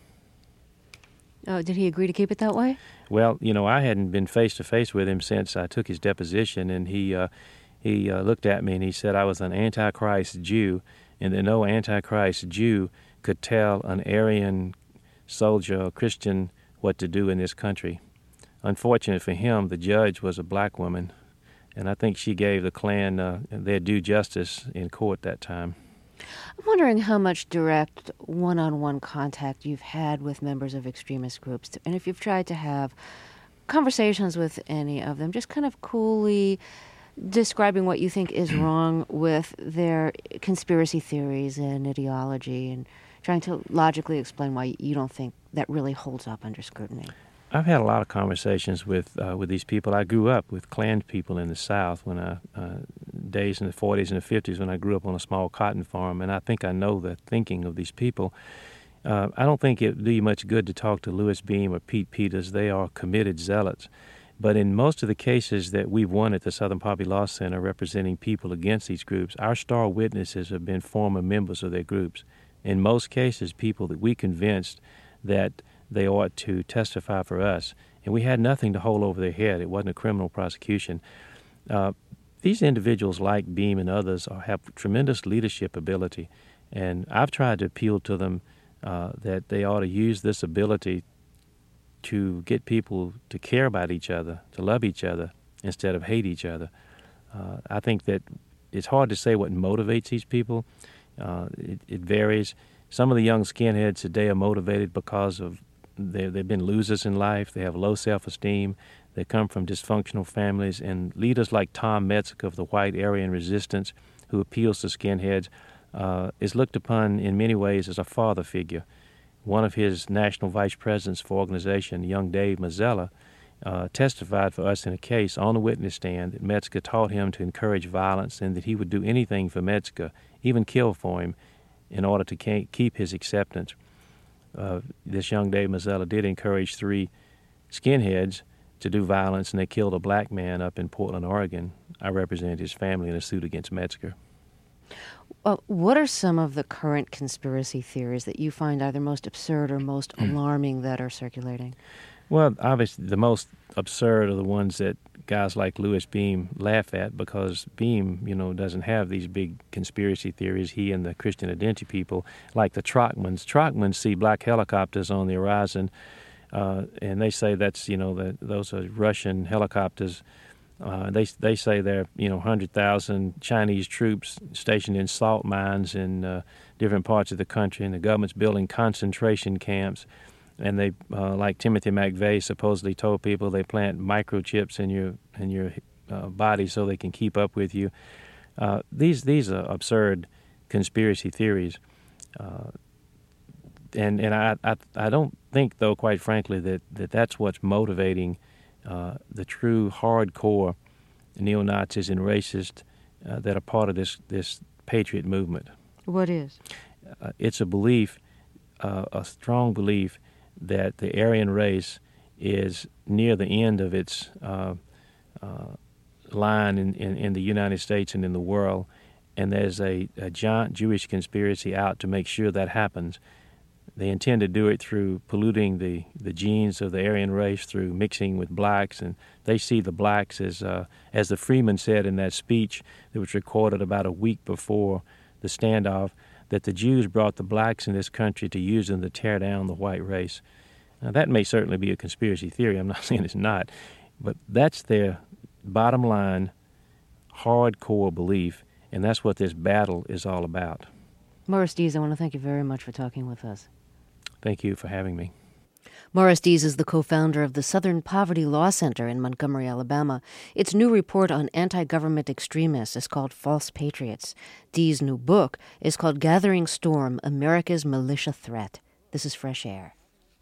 Oh, did he agree to keep it that way? Well, you know, I hadn't been face-to-face with him since I took his deposition, and he uh, he uh, looked at me and he said I was an Antichrist Jew, and that no Antichrist Jew could tell an Aryan soldier or Christian what to do in this country. Unfortunate for him, the judge was a black woman, and I think she gave the Klan uh, their due justice in court that time. I'm wondering how much direct one-on-one contact you've had with members of extremist groups, and if you've tried to have conversations with any of them, just kind of coolly describing what you think is wrong with their conspiracy theories and ideology, and trying to logically explain why you don't think that really holds up under scrutiny. I've had a lot of conversations with uh, with these people. I grew up with Klan people in the South when I uh, days in the forties and the fifties when I grew up on a small cotton farm, and I think I know the thinking of these people. Uh, I don't think it would do you much good to talk to Louis Beam or Pete Peters. They are committed zealots. But in most of the cases that we've won at the Southern Poverty Law Center representing people against these groups, our star witnesses have been former members of their groups. In most cases, people that we convinced that they ought to testify for us, and we had nothing to hold over their head. It wasn't a criminal prosecution. Uh, these individuals, like Beam and others, are, have tremendous leadership ability, and I've tried to appeal to them uh, that they ought to use this ability to get people to care about each other, to love each other, instead of hate each other. Uh, I think that it's hard to say what motivates these people. Uh, it, it varies. Some of the young skinheads today are motivated because of they, they've been losers in life. They have low self-esteem. They come from dysfunctional families. And leaders like Tom Metzik of the White Aryan Resistance, who appeals to skinheads, uh, is looked upon in many ways as a father figure. One of his national vice presidents for organization, young Dave Mazzella, uh, testified for us in a case on the witness stand that Metzger taught him to encourage violence and that he would do anything for Metzger, even kill for him, in order to keep his acceptance. Uh, this young Dave Mazzella did encourage three skinheads to do violence, and they killed a black man up in Portland, Oregon. I represented his family in a suit against Metzger. Well, what are some of the current conspiracy theories that you find either most absurd or most alarming that are circulating? Well, obviously, the most absurd are the ones that guys like Louis Beam laugh at, because Beam, you know, doesn't have these big conspiracy theories. He and the Christian Identity people, like the Trockmans. Trockmans see black helicopters on the horizon, uh, and they say that's, you know, that those are Russian helicopters. Uh, they they say they're, you know, one hundred thousand Chinese troops stationed in salt mines in uh, different parts of the country, and the government's building concentration camps. And they, uh, like Timothy McVeigh supposedly told people, they plant microchips in your in your uh, body so they can keep up with you. Uh, these these are absurd conspiracy theories, uh, and and I, I I don't think, though, quite frankly, that, that that's what's motivating uh, the true hardcore neo-Nazis and racists uh, that are part of this this patriot movement. What is? Uh, it's a belief, uh, a strong belief, that the Aryan race is near the end of its uh, uh, line in, in, in the United States and in the world, and there's a, a giant Jewish conspiracy out to make sure that happens. They intend to do it through polluting the, the genes of the Aryan race, through mixing with blacks, and they see the blacks as, uh, as the Freeman said in that speech that was recorded about a week before the standoff, that the Jews brought the blacks in this country to use them to tear down the white race. Now, that may certainly be a conspiracy theory. I'm not saying it's not. But that's their bottom line, hardcore belief, and that's what this battle is all about. Morris Dees, I want to thank you very much for talking with us. Thank you for having me. Morris Dees is the co-founder of the Southern Poverty Law Center in Montgomery, Alabama. Its new report on anti-government extremists is called False Patriots. Dees' new book is called Gathering Storm, America's Militia Threat. This is Fresh Air.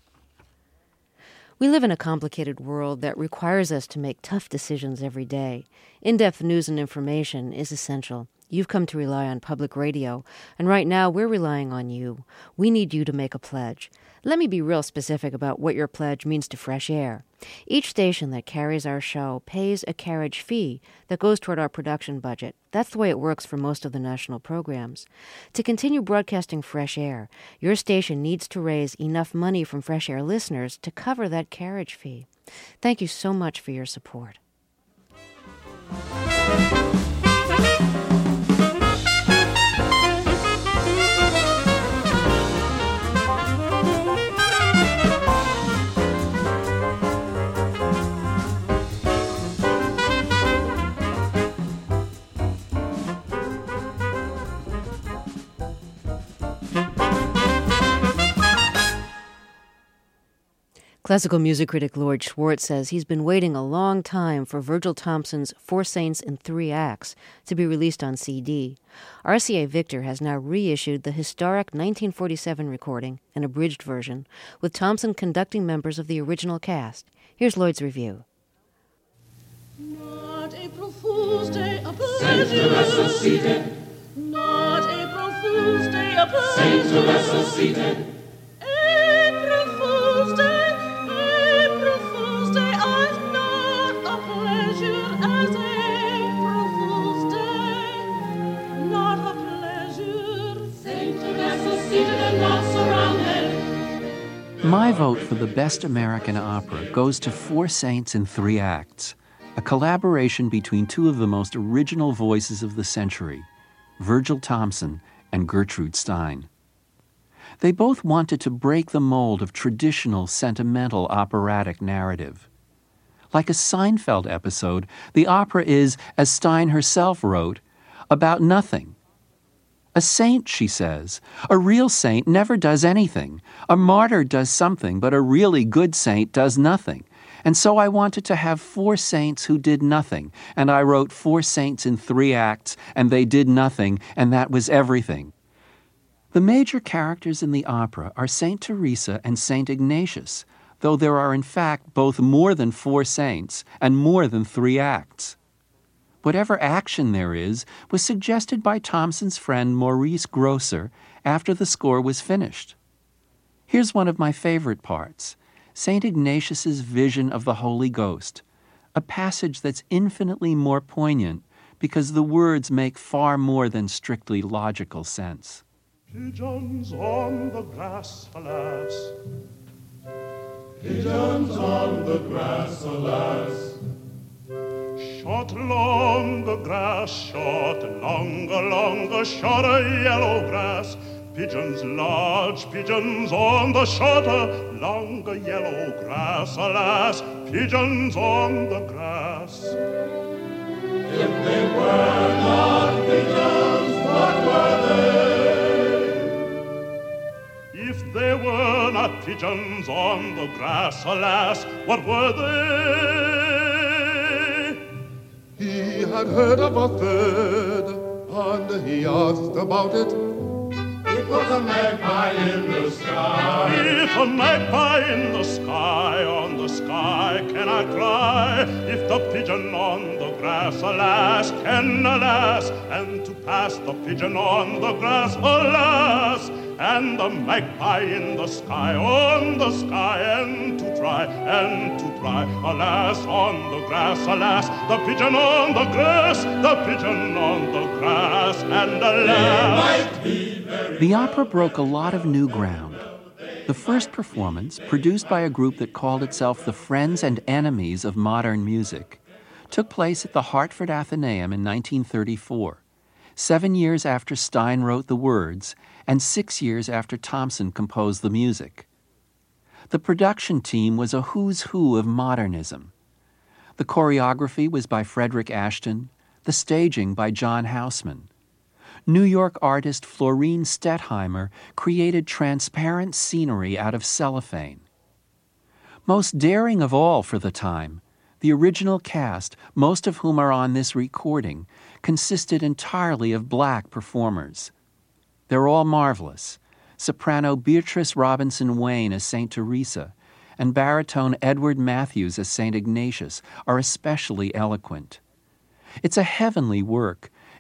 We live in a complicated world that requires us to make tough decisions every day. In-depth news and information is essential. You've come to rely on public radio, and right now we're relying on you. We need you to make a pledge. Let me be real specific about what your pledge means to Fresh Air. Each station that carries our show pays a carriage fee that goes toward our production budget. That's the way it works for most of the national programs. To continue broadcasting Fresh Air, your station needs to raise enough money from Fresh Air listeners to cover that carriage fee. Thank you so much for your support. Classical music critic Lloyd Schwartz says he's been waiting a long time for Virgil Thomson's Four Saints in Three Acts to be released on C D. R C A Victor has now reissued the historic nineteen forty-seven recording, an abridged version, with Thomson conducting members of the original cast. Here's Lloyd's review. Not April Fool's Day, a pleasure. Saint Teresa seated. Not April Fool's Day, a pleasure. Saint Teresa seated. April Fool's Day. My vote for the Best American Opera goes to Four Saints in Three Acts, a collaboration between two of the most original voices of the century, Virgil Thomson and Gertrude Stein. They both wanted to break the mold of traditional, sentimental operatic narrative. Like a Seinfeld episode, the opera is, as Stein herself wrote, about nothing. A saint, she says, a real saint never does anything. A martyr does something, but a really good saint does nothing. And so I wanted to have four saints who did nothing, and I wrote four saints in three acts, and they did nothing, and that was everything. The major characters in the opera are Saint Teresa and Saint Ignatius, though there are in fact both more than four saints and more than three acts. Whatever action there is was suggested by Thomson's friend Maurice Grosser after the score was finished. Here's one of my favorite parts, Saint Ignatius's vision of the Holy Ghost, a passage that's infinitely more poignant because the words make far more than strictly logical sense. Pigeons on the grass, alas. Pigeons on the grass, alas. Shot along the grass, shot along, along the shot of yellow grass. Pigeons, large pigeons on the shot along the yellow grass, alas. Pigeons on the grass. If they were not pigeons, what were they? If they were not pigeons on the grass, alas, what were they? He had heard of a third, and he asked about it. It was a magpie in the sky. If a magpie in the sky, on the sky can I cry? If the pigeon on the grass, alas, can alas, and to pass the pigeon on the grass, alas, and the magpie in the sky, on the sky, and to try, and to try, alas, on the grass, alas, the pigeon on the grass, the pigeon on the grass, and alas. The opera broke a lot of new ground. The first performance, produced by a group that called itself the Friends and Enemies of Modern Music, took place at the Hartford Athenaeum in nineteen thirty-four, seven years after Stein wrote the words and six years after Thomson composed the music. The production team was a who's who of modernism. The choreography was by Frederick Ashton, the staging by John Houseman. New York artist Florine Stettheimer created transparent scenery out of cellophane. Most daring of all for the time, the original cast, most of whom are on this recording, consisted entirely of black performers. They're all marvelous. Soprano Beatrice Robinson Wayne as Saint Teresa and baritone Edward Matthews as Saint Ignatius are especially eloquent. It's a heavenly work,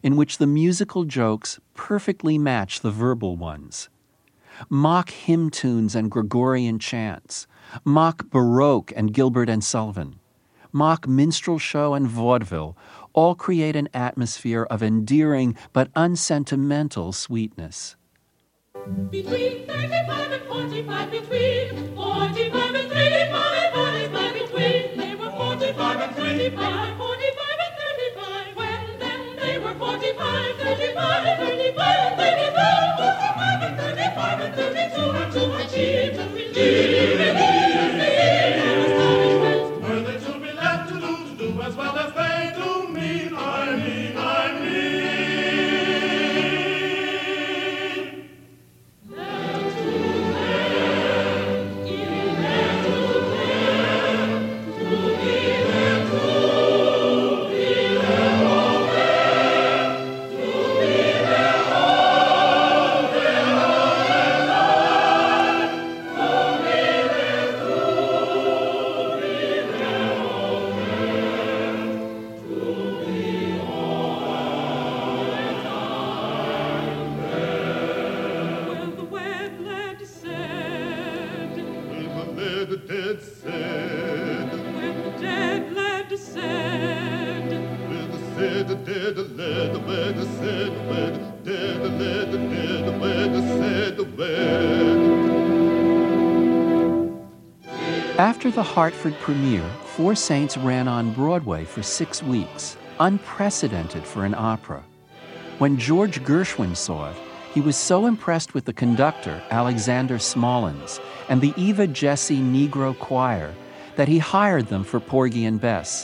in which the musical jokes perfectly match the verbal ones. Mock hymn tunes and Gregorian chants, mock Baroque and Gilbert and Sullivan, mock minstrel show and vaudeville all create an atmosphere of endearing but unsentimental sweetness. Between thirty-five and forty-five, between forty-five and thirty-five, forty-five between. They were forty-five and thirty-five, forty-five and thirty-five. When then they were forty-five, thirty-five, thirty-five, thirty-five, forty-five and thirty-five and thirty-two, and to achieve the relief. Were they to be left to do, to do as well as they do mean, I mean, I mean. After the Hartford premiere, Four Saints ran on Broadway for six weeks, unprecedented for an opera. When George Gershwin saw it, he was so impressed with the conductor, Alexander Smallens, and the Eva Jesse Negro Choir that he hired them for Porgy and Bess.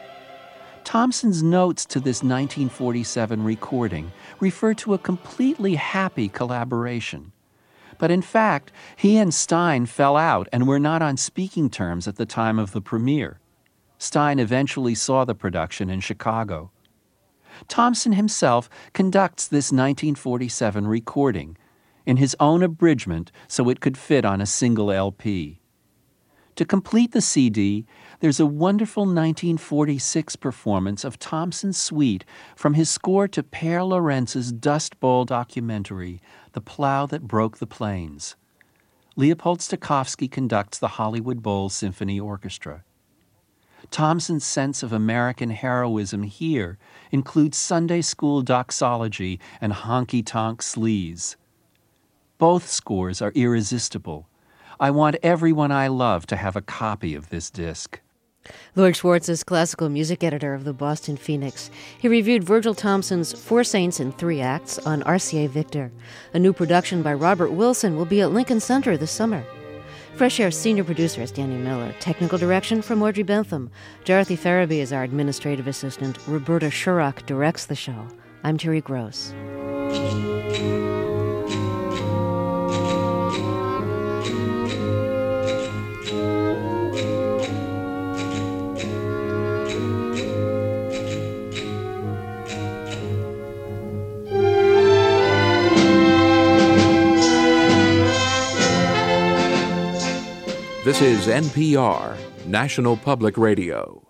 Thompson's notes to this nineteen forty-seven recording refer to a completely happy collaboration. But in fact, he and Stein fell out and were not on speaking terms at the time of the premiere. Stein eventually saw the production in Chicago. Thompson himself conducts this nineteen forty-seven recording in his own abridgment so it could fit on a single L P. To complete the C D, there's a wonderful nineteen forty-six performance of Thompson's suite from his score to Pere Lorenz's Dust Bowl documentary, The Plow That Broke the Plains. Leopold Stokowski conducts the Hollywood Bowl Symphony Orchestra. Thompson's sense of American heroism here includes Sunday school doxology and honky-tonk sleaze. Both scores are irresistible. I want everyone I love to have a copy of this disc. Lloyd Schwartz is classical music editor of the Boston Phoenix. He reviewed Virgil Thompson's Four Saints in Three Acts on R C A Victor. A new production by Robert Wilson will be at Lincoln Center this summer. Fresh Air senior producer is Danny Miller. Technical direction from Audrey Bentham. Dorothy Farabee is our administrative assistant. Roberta Shurock directs the show. I'm Terry Gross. This is N P R, National Public Radio.